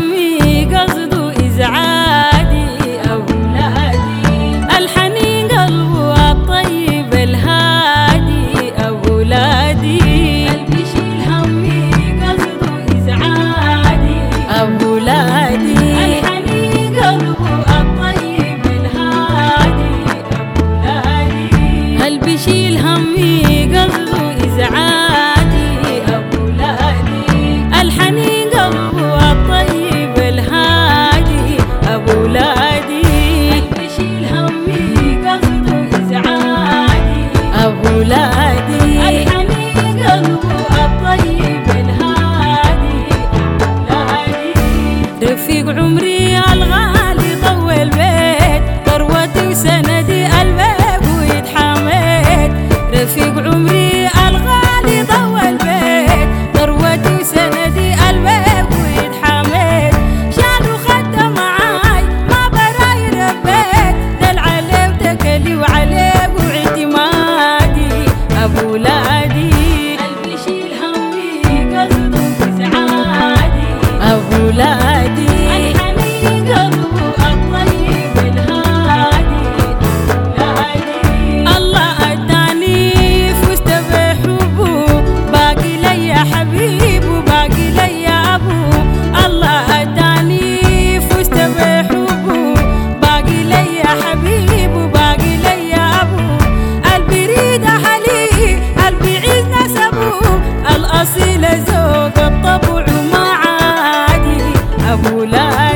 همي قصده إزعادي أولادي، الحنين قلبه الطيب الهادي أولادي، قلبي يشيل همي قصده إزعادي أولادي، الحنين قلبه الطيب الهادي أولادي، قلبي يشيل همي قصده إزعادي أولادي، الحنين قلبه الطيب الهادي أولادي، قلبي يشيل همي قصده إزعادي أولادي، الحنين قلبه الطيب الهادي أولادي، رفيق عمري الغالي طول بيت ثروتي وسندي الباب ويتحمد، رفيق عمري الغالي طول بيت ثروتي وسندي الباب ويتحمد، شال وخدة معاي ما براي ربيت، دل عليه وتكلي وعليه واعتمادي أولادي، قلبي يشيل همي قصده إزعادي أولادي، الحنين قلبه الطيب الهادي أولادي، الله أداني فزت بحبه باقي لي حبيب وباقي لي أبو، الله أداني فزت بحبه باقي لي حبيب وباقي لي أبو، قلبي يريد أهلي قلبي يعز نسبه، الأصيل ذوق الطبع ما عادي أولادي.